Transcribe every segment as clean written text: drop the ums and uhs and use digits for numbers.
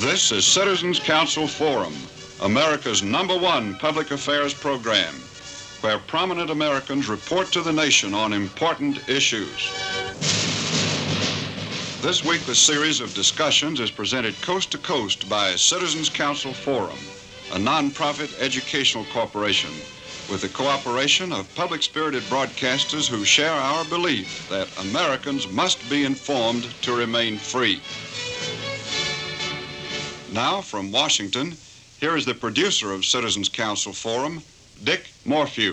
This is Citizens Council Forum, America's #1 public affairs program, where prominent Americans report to the nation on important issues. This week, the series of discussions is presented coast to coast by Citizens Council Forum, a nonprofit educational corporation with the cooperation of public-spirited broadcasters who share our belief that Americans must be informed to remain free. Now, from Washington, here is the producer of Citizens Council Forum, Dick Morphew.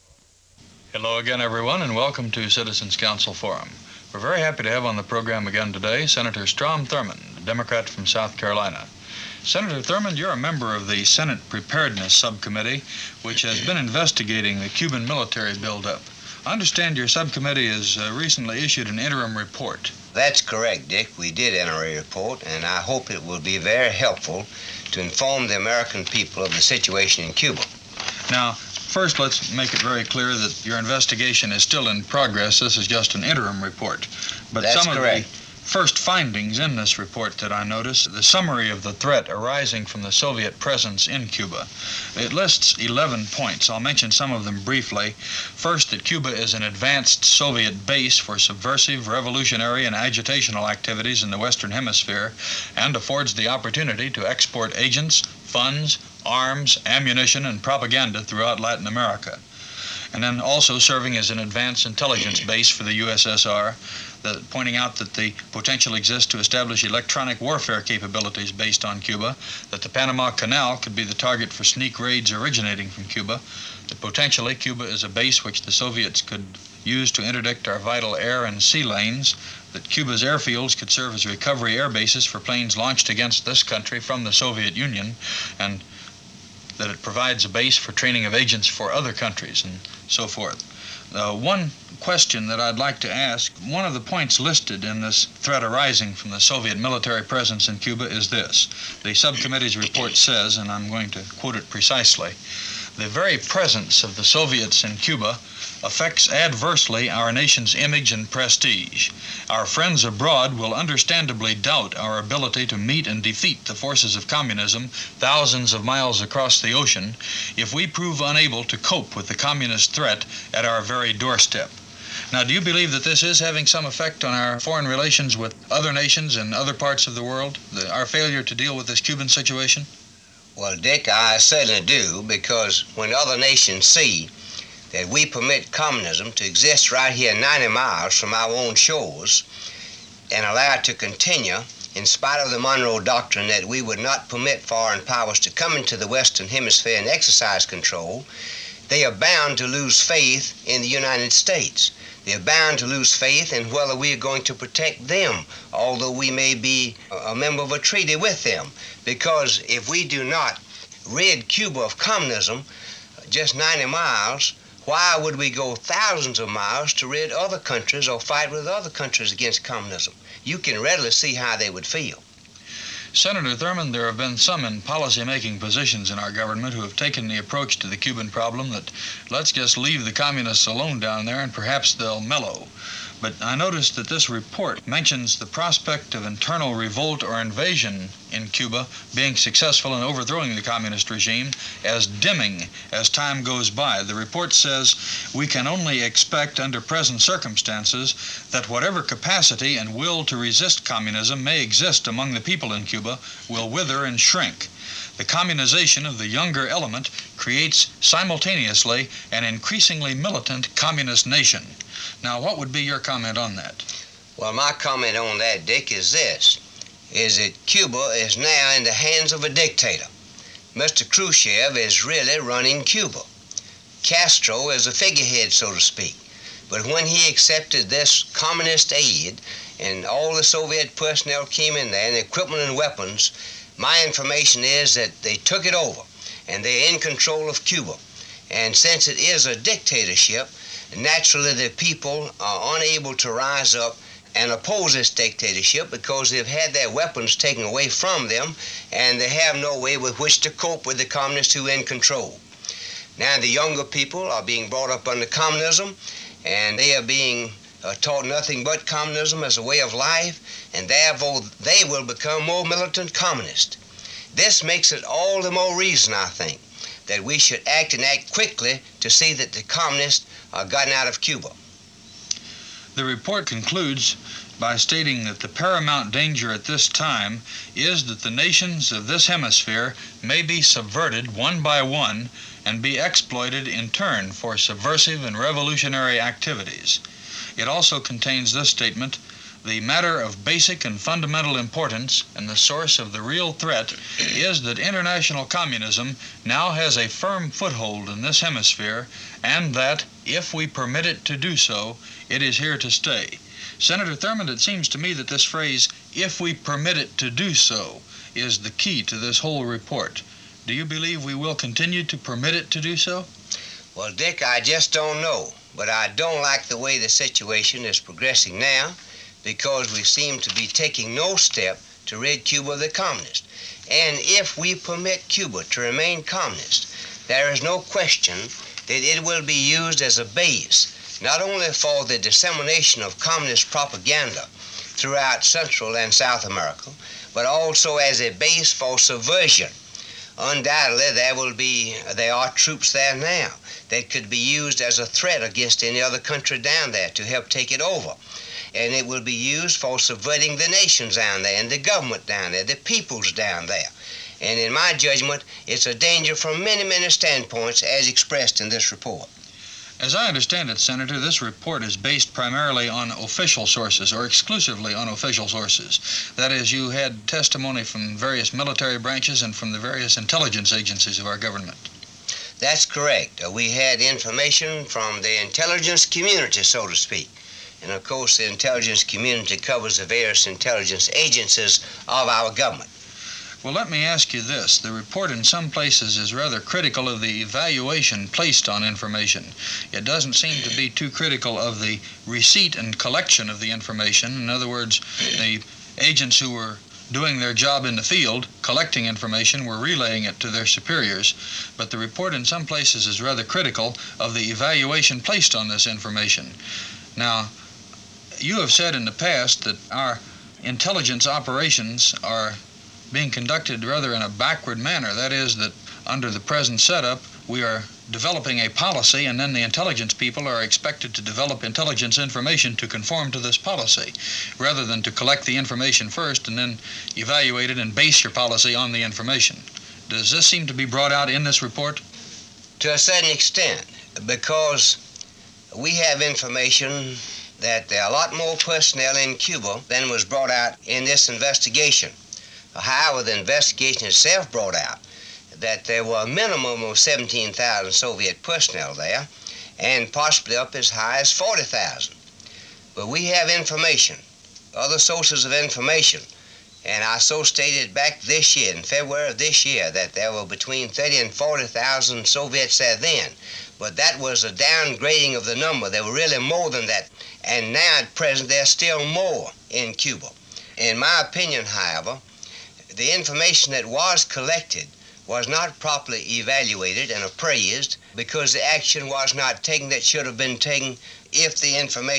Hello again, everyone, and welcome to Citizens Council Forum. We're very happy to have on the program again today Senator Strom Thurmond, a Democrat from South Carolina. Senator Thurmond, you're a member of the Senate Preparedness Subcommittee, which has been investigating the Cuban military buildup. I understand your subcommittee has recently issued an interim report. That's correct, Dick. We did enter a report, and I hope it will be very helpful to inform the American people of the situation in Cuba. Now, first, let's make it very clear that your investigation is still in progress. This is just an interim report. But That's some correct. Of the first findings in this report that I noticed, the summary of the threat arising from the Soviet presence in Cuba. It lists 11 points. I'll mention some of them briefly. First, that Cuba is an advanced Soviet base for subversive, revolutionary, and agitational activities in the Western Hemisphere and affords the opportunity to export agents, funds, arms, ammunition, and propaganda throughout Latin America. And then also serving as an advanced intelligence base for the USSR, pointing out that the potential exists to establish electronic warfare capabilities based on Cuba, that the Panama Canal could be the target for sneak raids originating from Cuba, that potentially Cuba is a base which the Soviets could use to interdict our vital air and sea lanes, that Cuba's airfields could serve as recovery air bases for planes launched against this country from the Soviet Union, and that it provides a base for training of agents for other countries and so forth. One question that I'd like to ask, one of the points listed in this threat arising from the Soviet military presence in Cuba is this. The subcommittee's report says, and I'm going to quote it precisely, the very presence of the Soviets in Cuba affects adversely our nation's image and prestige. Our friends abroad will understandably doubt our ability to meet and defeat the forces of communism thousands of miles across the ocean if we prove unable to cope with the communist threat at our very doorstep. Now, do you believe that this is having some effect on our foreign relations with other nations and other parts of the world, our failure to deal with this Cuban situation? Well, Dick, I certainly do, because when other nations see that we permit communism to exist right here 90 miles from our own shores and allow it to continue, in spite of the Monroe Doctrine that we would not permit foreign powers to come into the Western Hemisphere and exercise control, they are bound to lose faith in the United States. They are bound to lose faith in whether we are going to protect them, although we may be a member of a treaty with them. Because if we do not rid Cuba of communism just 90 miles, why would we go thousands of miles to rid other countries or fight with other countries against communism? You can readily see how they would feel. Senator Thurmond, there have been some in policy-making positions in our government who have taken the approach to the Cuban problem that let's just leave the communists alone down there and perhaps they'll mellow. But I noticed that this report mentions the prospect of internal revolt or invasion in Cuba being successful in overthrowing the communist regime as dimming as time goes by. The report says we can only expect under present circumstances that whatever capacity and will to resist communism may exist among the people in Cuba will wither and shrink. The communization of the younger element creates simultaneously an increasingly militant communist nation. Now, what would be your comment on that? Well, my comment on that, Dick, is this, is that Cuba is now in the hands of a dictator. Mr. Khrushchev is really running Cuba. Castro is a figurehead, so to speak. But when he accepted this communist aid and all the Soviet personnel came in there and equipment and weapons, my information is that they took it over and they're in control of Cuba. And since it is a dictatorship, naturally the people are unable to rise up and oppose this dictatorship because they've had their weapons taken away from them and they have no way with which to cope with the communists who are in control. Now the younger people are being brought up under communism and they are being taught nothing but communism as a way of life, and therefore they will become more militant communist. This makes it all the more reason, I think, that we should act and act quickly to see that the communists are gotten out of Cuba. The report concludes by stating that the paramount danger at this time is that the nations of this hemisphere may be subverted one by one and be exploited in turn for subversive and revolutionary activities. It also contains this statement: the matter of basic and fundamental importance and the source of the real threat is that international communism now has a firm foothold in this hemisphere, and that, if we permit it to do so, it is here to stay. Senator Thurmond, it seems to me that this phrase, "if we permit it to do so," is the key to this whole report. Do you believe we will continue to permit it to do so? Well, Dick, I just don't know. But I don't like the way the situation is progressing now, because we seem to be taking no step to rid Cuba of the communists. And if we permit Cuba to remain communist, there is no question that it will be used as a base, not only for the dissemination of communist propaganda throughout Central and South America, but also as a base for subversion. Undoubtedly, there are troops there now that could be used as a threat against any other country down there to help take it over. And it will be used for subverting the nations down there and the government down there, the peoples down there. And in my judgment, it's a danger from many, many standpoints as expressed in this report. As I understand it, Senator, this report is based primarily on official sources, or exclusively on official sources. That is, you had testimony from various military branches and from the various intelligence agencies of our government. That's correct. We had information from the intelligence community, so to speak. And of course, the intelligence community covers the various intelligence agencies of our government. Well, let me ask you this. The report in some places is rather critical of the evaluation placed on information. It doesn't seem to be too critical of the receipt and collection of the information. In other words, the agents who were doing their job in the field, collecting information, were relaying it to their superiors. But the report in some places is rather critical of the evaluation placed on this information. Now, you have said in the past that our intelligence operations are being conducted rather in a backward manner. That is, that under the present setup, we are developing a policy, and then the intelligence people are expected to develop intelligence information to conform to this policy, rather than to collect the information first and then evaluate it and base your policy on the information. Does this seem to be brought out in this report? To a certain extent, because we have information that there are a lot more personnel in Cuba than was brought out in this investigation. However, the investigation itself brought out that there were a minimum of 17,000 Soviet personnel there, and possibly up as high as 40,000. But we have information, other sources of information, and I so stated back this year, in February of this year, that there were between 30 and 40,000 Soviets there then. But that was a downgrading of the number. There were really more than that. And now at present, there's still more in Cuba. In my opinion, however, the information that was collected was not properly evaluated and appraised because the action was not taken that should have been taken if the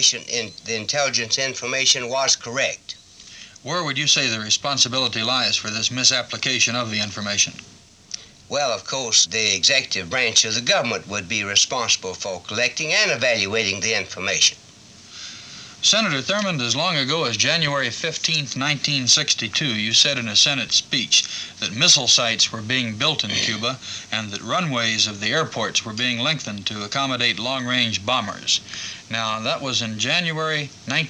intelligence information was correct. Where would you say the responsibility lies for this misapplication of the information? Well, of course, the executive branch of the government would be responsible for collecting and evaluating the information. Senator Thurmond, as long ago as January 15, 1962, you said in a Senate speech that missile sites were being built in Cuba and that runways of the airports were being lengthened to accommodate long-range bombers. Now, that was in January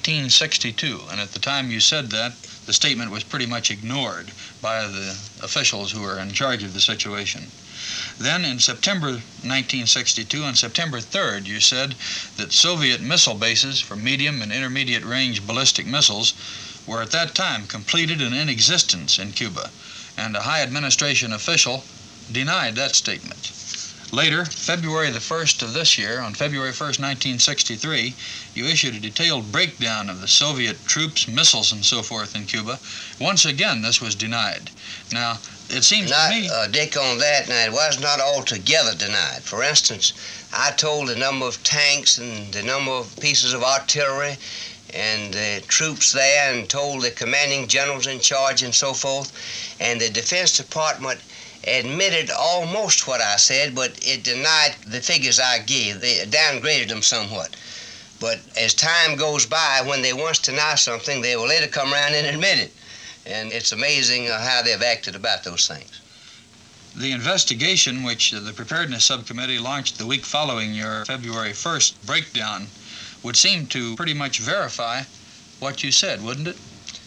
1962, and at the time you said that, the statement was pretty much ignored by the officials who were in charge of the situation. Then in September 1962, on September 3rd, you said that Soviet missile bases for medium and intermediate range ballistic missiles were at that time completed and in existence in Cuba, and a high administration official denied that statement. Later, February the 1st of this year, on February 1st, 1963, you issued a detailed breakdown of the Soviet troops, missiles, and so forth in Cuba. Once again, this was denied. Now, it seems to me... Dick, on that, now, it was not altogether denied. For instance, I told the number of tanks and the number of pieces of artillery and the troops there and told the commanding generals in charge and so forth, and the Defense Department admitted almost what I said, but it denied the figures I gave. They downgraded them somewhat. But as time goes by, when they once deny something, they will later come around and admit it. And it's amazing how they've acted about those things. The investigation which the Preparedness Subcommittee launched the week following your February 1st breakdown would seem to pretty much verify what you said, wouldn't it?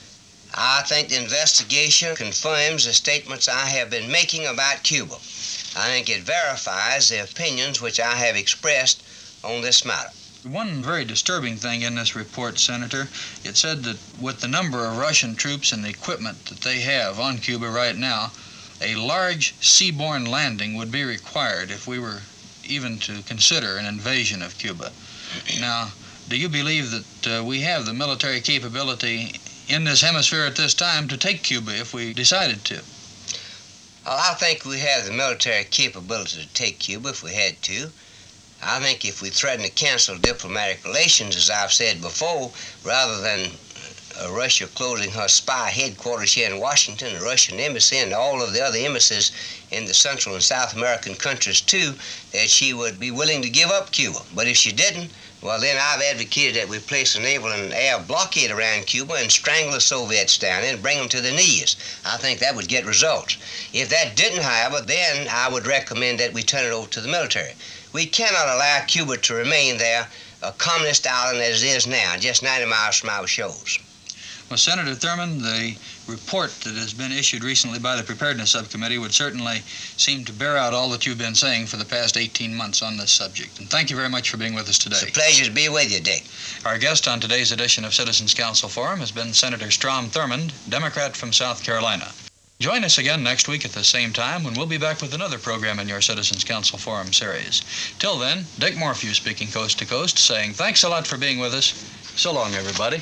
I think the investigation confirms the statements I have been making about Cuba. I think it verifies the opinions which I have expressed on this matter. One very disturbing thing in this report, Senator, it said that with the number of Russian troops and the equipment that they have on Cuba right now, a large seaborne landing would be required if we were even to consider an invasion of Cuba. Now, do you believe that we have the military capability in this hemisphere at this time to take Cuba if we decided to? Well, I think we have the military capability to take Cuba if we had to. I think if we threaten to cancel diplomatic relations, as I've said before, rather than Russia closing her spy headquarters here in Washington, the Russian embassy, and all of the other embassies in the Central and South American countries too, that she would be willing to give up Cuba. But if she didn't, well, then I've advocated that we place a naval and air blockade around Cuba and strangle the Soviets down there and bring them to their knees. I think that would get results. If that didn't, however, then I would recommend that we turn it over to the military. We cannot allow Cuba to remain there, a communist island as it is now, just 90 miles from our shores. Well, Senator Thurmond, the report that has been issued recently by the Preparedness Subcommittee would certainly seem to bear out all that you've been saying for the past 18 months on this subject. And thank you very much for being with us today. It's a pleasure to be with you, Dick. Our guest on today's edition of Citizens Council Forum has been Senator Strom Thurmond, Democrat from South Carolina. Join us again next week at the same time when we'll be back with another program in your Citizens Council Forum series. Till then, Dick Morphew speaking coast to coast, saying thanks a lot for being with us. So long, everybody.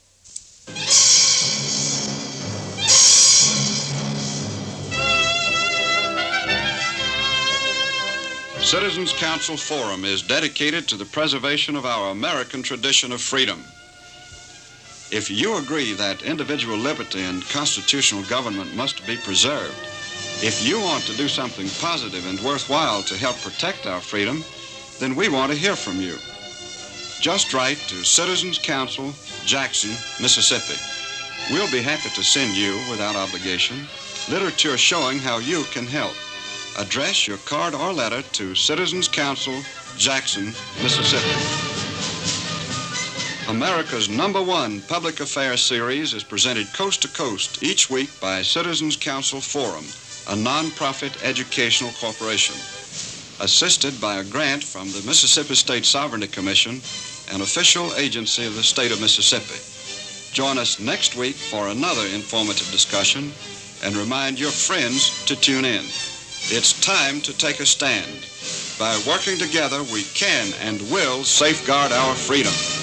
Citizens Council Forum is dedicated to the preservation of our American tradition of freedom. If you agree that individual liberty and constitutional government must be preserved, if you want to do something positive and worthwhile to help protect our freedom, then we want to hear from you. Just write to Citizens Council, Jackson, Mississippi. We'll be happy to send you, without obligation, literature showing how you can help. Address your card or letter to Citizens Council, Jackson, Mississippi. America's #1 public affairs series is presented coast to coast each week by Citizens Council Forum, a non-profit educational corporation, assisted by a grant from the Mississippi State Sovereignty Commission, an official agency of the state of Mississippi. Join us next week for another informative discussion and remind your friends to tune in. It's time to take a stand. By working together, we can and will safeguard our freedom.